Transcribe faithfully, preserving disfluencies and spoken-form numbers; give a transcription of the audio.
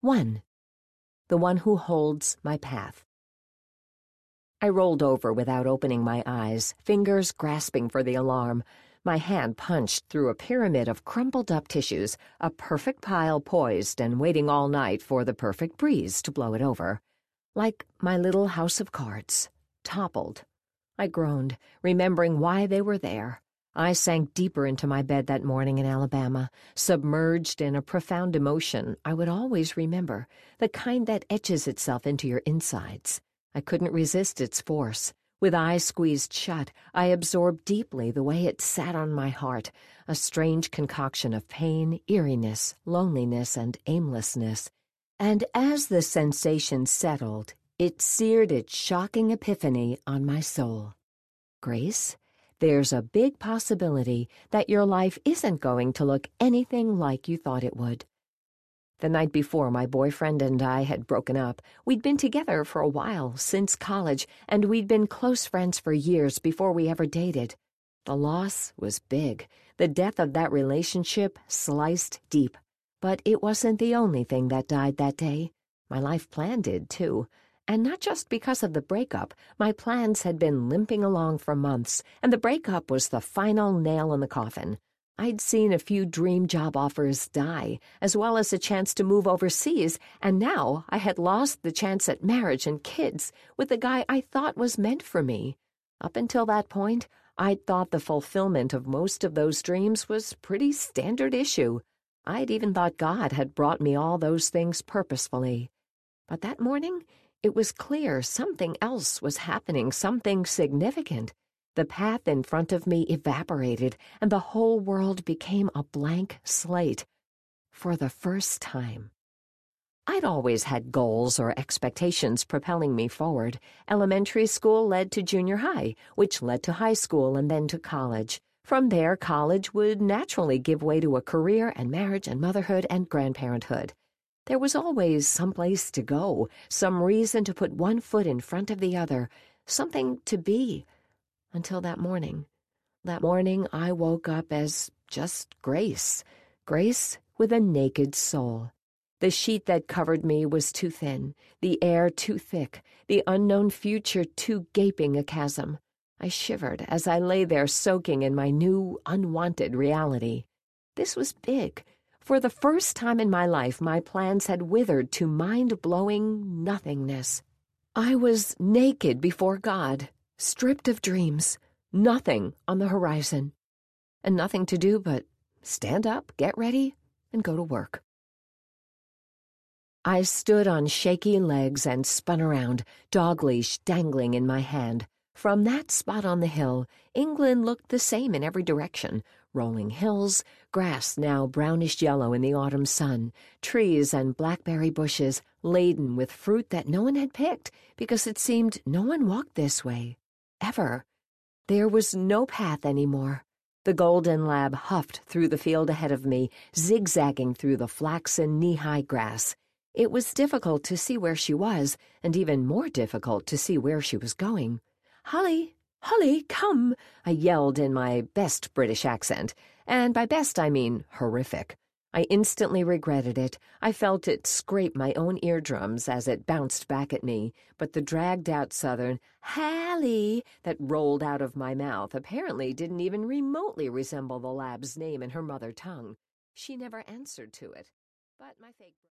One. The one who holds my path. I rolled over without opening my eyes, fingers grasping for the alarm. My hand punched through a pyramid of crumpled-up tissues, a perfect pile poised and waiting all night for the perfect breeze to blow it over. Like my little house of cards, toppled. I groaned, remembering why they were there. I sank deeper into my bed that morning in Alabama, submerged in a profound emotion I would always remember, the kind that etches itself into your insides. I couldn't resist its force. With eyes squeezed shut, I absorbed deeply the way it sat on my heart, a strange concoction of pain, eeriness, loneliness, and aimlessness. And as the sensation settled, it seared its shocking epiphany on my soul. Grace, there's a big possibility that your life isn't going to look anything like you thought it would. The night before, my boyfriend and I had broken up. We'd been together for a while, since college, and we'd been close friends for years before we ever dated. The loss was big. The death of that relationship sliced deep. But it wasn't the only thing that died that day. My life plan did, too. And not just because of the breakup. My plans had been limping along for months, and the breakup was the final nail in the coffin. I'd seen a few dream job offers die, as well as a chance to move overseas, and now I had lost the chance at marriage and kids with the guy I thought was meant for me. Up until that point, I'd thought the fulfillment of most of those dreams was pretty standard issue. I'd even thought God had brought me all those things purposefully. But that morning, it was clear something else was happening, something significant. The path in front of me evaporated, and the whole world became a blank slate. For the first time. I'd always had goals or expectations propelling me forward. Elementary school led to junior high, which led to high school and then to college. From there, college would naturally give way to a career and marriage and motherhood and grandparenthood. There was always some place to go, some reason to put one foot in front of the other, something to be. Until that morning. That morning I woke up as just Grace. Grace with a naked soul. The sheet that covered me was too thin, the air too thick, the unknown future too gaping a chasm. I shivered as I lay there soaking in my new, unwanted reality. This was big. For the first time in my life, my plans had withered to mind-blowing nothingness. I was naked before God, stripped of dreams, nothing on the horizon, and nothing to do but stand up, get ready, and go to work. I stood on shaky legs and spun around, dog leash dangling in my hand. From that spot on the hill, England looked the same in every direction. Rolling hills, grass now brownish-yellow in the autumn sun, trees and blackberry bushes laden with fruit that no one had picked because it seemed no one walked this way, ever. There was no path anymore. The golden lab huffed through the field ahead of me, zigzagging through the flaxen knee-high grass. It was difficult to see where she was, and even more difficult to see where she was going. "Holly! Holly, come!" I yelled in my best British accent, and by best I mean horrific. I instantly regretted it. I felt it scrape my own eardrums as it bounced back at me, but the dragged-out southern "Hallie" that rolled out of my mouth apparently didn't even remotely resemble the lab's name in her mother tongue. She never answered to it. But my fake